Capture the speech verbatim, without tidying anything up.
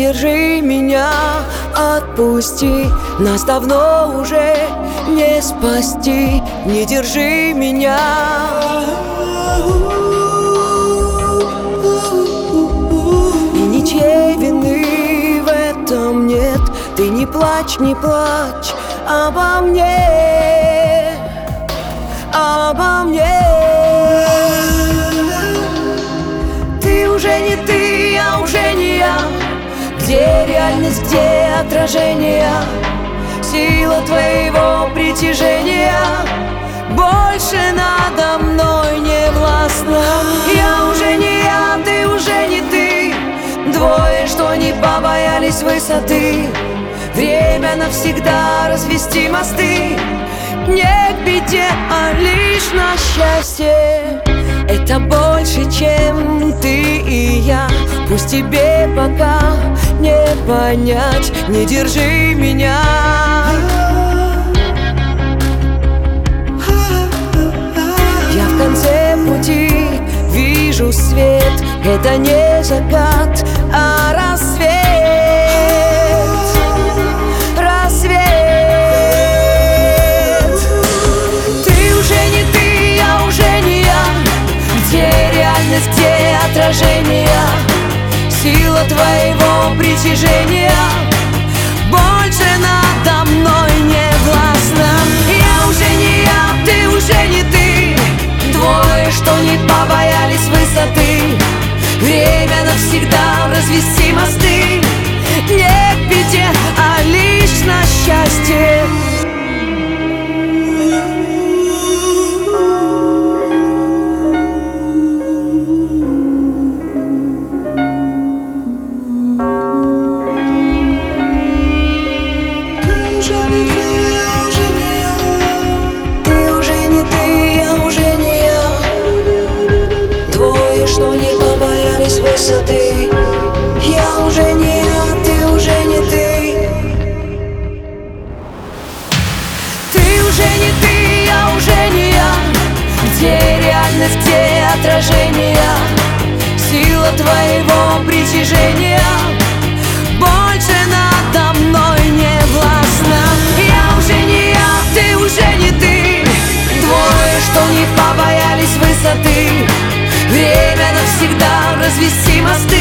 держи меня, отпусти. Нас давно уже не спасти. Не держи меня. И ничьей вины в этом нет. Ты не плачь, не плачь обо мне, обо мне. Ты уже не ты, я уже не я. Где реальность, где отражение? Сила твоего притяжения больше надо мной не властна. Я уже не я, ты уже не ты. Двое, что не побоялись высоты. Время навсегда развести мосты. Не к беде, а лишь на счастье. Это больше, чем ты и я. Пусть тебе пока не понять. Не держи меня. Я в конце пути вижу свет. Это не закат, а рассвет. Рассвет. Ты уже не ты, я уже не я. Где реальность, где отражение? Сила твоего притяжения больше надо мной не властна. Я уже не я, ты уже не ты. Двое, что не побоялись высоты. Время навсегда развести мосты. Не к беде, а лишь на счастье. Что не побоялись высоты. Я уже не я, ты уже не ты. Ты уже не ты, я уже не я. Где реальность, где отражение? Сила твоего притяжения больше надо мной не властна. Я уже не я, ты уже не ты. Двое, что не побоялись высоты. Время навсегда развести мосты.